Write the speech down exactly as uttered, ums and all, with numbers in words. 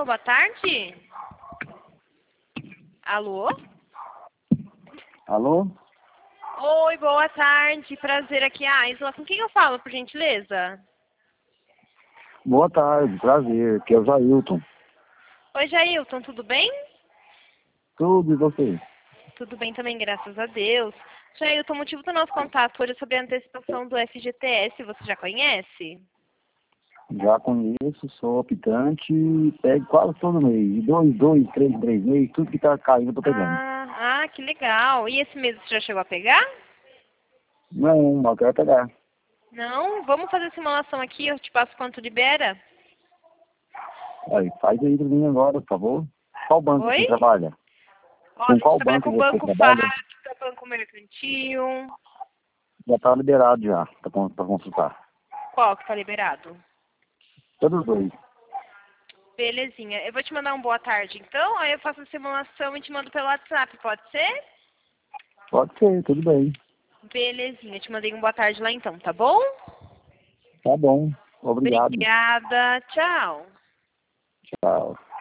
Alô, boa tarde. Alô? Alô? Oi, boa tarde. Prazer aqui, a Isla. Com quem eu falo, por gentileza? Boa tarde, prazer, que é o Jailton. Oi, Jailton, tudo bem? Tudo e você? Tudo bem também, graças a Deus. Jailton, o motivo do nosso contato hoje é sobre a antecipação do F G T S. Você já conhece? Já conheço, sou optante e pego quase todo mês. De dois, dois, três, três meses, tudo que tá caindo eu tô pegando. Ah, ah, que legal. E esse mês você já chegou a pegar? Não, não quero pegar. Não? Vamos fazer a simulação aqui, eu te passo quanto libera. Aí, faz aí pra mim agora, por favor. Qual banco Oi? você trabalha? Ó, a Com gente qual trabalha banco com você Banco trabalha? Fábrica, Banco Mercantil. Já tá liberado já, pra, con- pra consultar. Qual que tá liberado? Todos os dois. Belezinha. Eu vou te mandar um boa tarde, então. Aí eu faço a simulação e te mando pelo WhatsApp, pode ser? Pode ser, tudo bem. Belezinha. Te mandei um boa tarde lá então, tá bom? Tá bom. Obrigado. Obrigada. Tchau. Tchau.